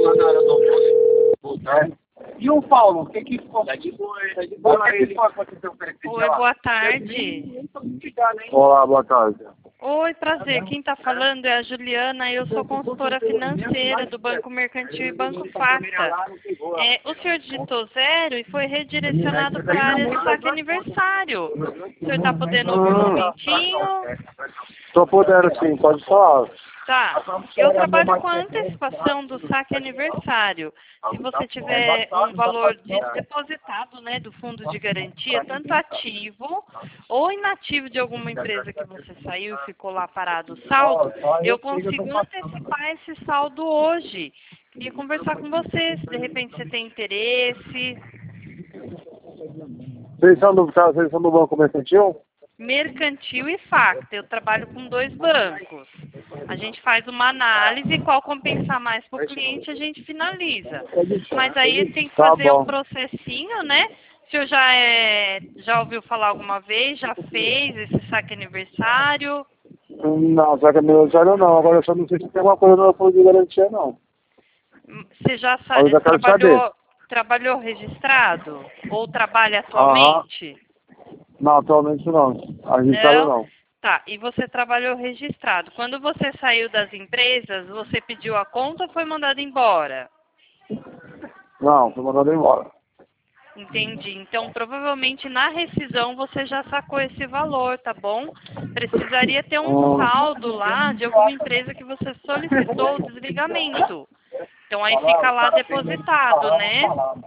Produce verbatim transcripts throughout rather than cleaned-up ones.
lá na hora do almoço. E o Paulo, o que que ficou? Tá de boa, tá de boa. Oi, boa tarde. Olá, boa tarde. Oi, prazer. Quem está falando é a Juliana. Eu sou consultora financeira do Banco Mercantil e Banco Facta. É, o senhor digitou zero e foi redirecionado para a área do saque aniversário. O senhor está podendo ouvir um momentinho? Estou podendo sim, pode falar. Tá. Eu trabalho com a antecipação do saque aniversário. Se você tiver um valor de, depositado, né, do fundo de garantia, tanto ativo ou inativo de alguma empresa que você saiu e ficou lá parado o saldo, eu consigo antecipar esse saldo hoje. Queria conversar com você, se de repente você tem interesse. Vocês são do, vocês são do Banco Mercantil? Mercantil e Facta. Eu trabalho com dois bancos. A gente faz uma análise, qual compensar mais para o cliente, a gente finaliza. Mas aí tem que fazer um processinho, né? O senhor já, é, já ouviu falar alguma vez? Já fez esse saque aniversário? Não, saque aniversário não. Agora eu só não sei se tem alguma coisa no fundo de garantia, não. Você já sabe, trabalhou, trabalhou registrado? Ou trabalha atualmente? Aham. Não, atualmente não. Registrado não. não. Tá, e você trabalhou registrado. Quando você saiu das empresas, você pediu a conta ou foi mandado embora? Não, foi mandado embora. Entendi. Então, provavelmente na rescisão você já sacou esse valor, tá bom? Precisaria ter um saldo lá de alguma empresa que você solicitou o desligamento. Então, aí fica lá depositado, né?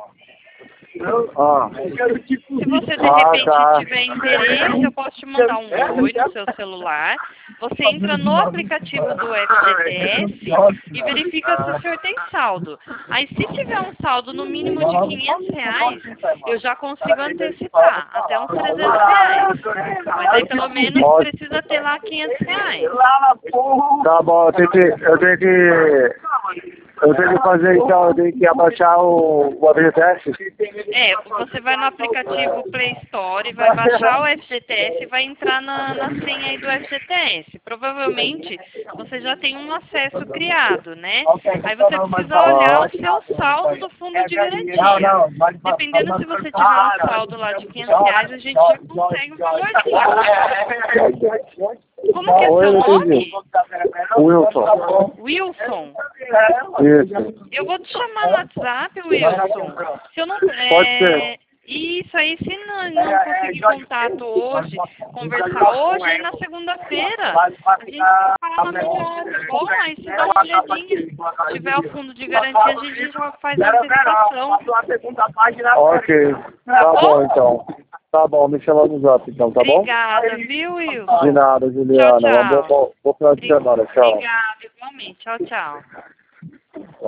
Ah. Se você de repente ah, tá. tiver interesse, eu posso te mandar um oi no seu celular. Você entra no aplicativo do F G T S e verifica se o senhor tem saldo. Aí se tiver um saldo no mínimo de quinhentos reais, eu já consigo antecipar até uns trezentos reais. Mas aí pelo menos precisa ter lá quinhentos reais. Tá bom, eu tenho que... Eu tenho que... Eu tenho que fazer então, eu tenho que abaixar o, o F G T S? É, você vai no aplicativo Play Store, vai baixar o F G T S e vai entrar na, na senha aí do F G T S. Provavelmente você já tem um acesso criado, né? Aí você precisa olhar o seu saldo do fundo de garantia. Dependendo se você tiver um saldo lá de quinhentos reais, a gente já consegue um valorzinho. Como que é seu nome? Wilson. Wilson? Isso. Eu vou te chamar no WhatsApp, Wilson. Se eu não, é, Pode ser. Isso aí, se não, não conseguir contato hoje, conversar hoje, aí na segunda-feira, a gente fala melhor, tá bom? Aí se dá uma olhadinha, se tiver o fundo de garantia, a gente já faz a antecipação. Ok, tá bom então. Tá bom, me chama no zap então, tá bom? Obrigada, viu, Wilson? De nada, Juliana. Tchau, tchau. Um bom, bom final de semana, tchau. Obrigada, igualmente. Tchau, tchau.